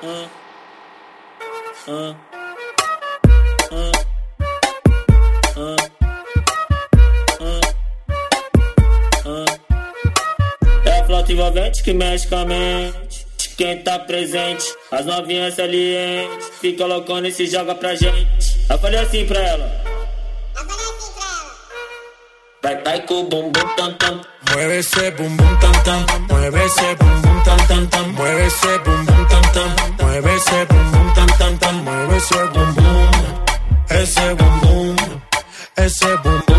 É a flauta envolvente que mexe com a mente. Quem tá presente, as novinhas salientes. Fica loucona e se joga pra gente. Eu falei assim pra ela. Vai com o bumbum tam tam. Mueve esse bumbum tam tam. Mueve esse bumbum tam tam tam. Mueve esse bumbum tam tam. Mueve esse bumbum tam tam tam. Mueve esse bumbum. Esse bumbum. Esse bumbum.